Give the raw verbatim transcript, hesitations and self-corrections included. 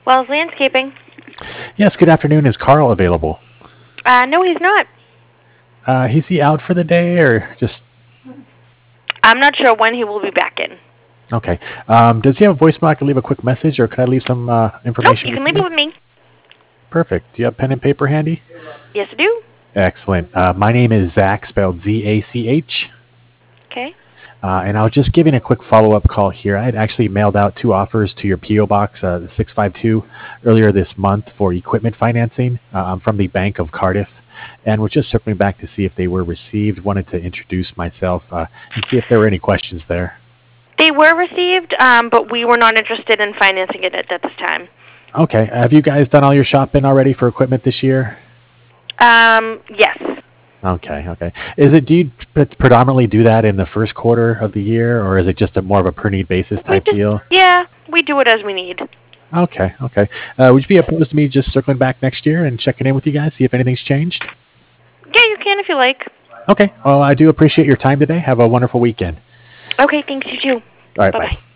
Wells Landscaping. Yes, good afternoon. Is Carl available? Uh, no, he's not. Uh, is he out for the day or just... I'm not sure when he will be back in. Okay. Um, does he have a voicemail I can leave a quick message, or could I leave some uh, Nope, information you with can leave you? it with me. Perfect. Do you have pen and paper handy? Yes, I do. Excellent. Uh, my name is Zach, spelled Z A C H. Okay. Uh, and I was just giving a quick follow-up call here. I had actually mailed out two offers to your P O Box, uh, the six five two, earlier this month for equipment financing. Uh, I'm from the Bank of Cardiff, and was just circling back to see if they were received. Wanted to introduce myself uh, and see if there were any questions there. They were received, um, but we were not interested in financing it at, at this time. Okay. Have you guys done all your shopping already for equipment this year? Um, yes. Okay, okay. Is it, do you pre- predominantly do that in the first quarter of the year, or is it just a more of a per need basis We type just, deal? yeah, we do it as we need. Okay, okay. Uh, would you be opposed to me just circling back next year and checking in with you guys, see if anything's changed? Yeah, you can if you like. Okay. Well, I do appreciate your time today. Have a wonderful weekend. Okay, thanks, you too. All right, bye. Bye-bye.